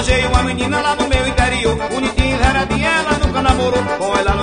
Arranjei uma menina lá no meu interior, bonitinha, zeradinha, ela nunca namorou. Com ela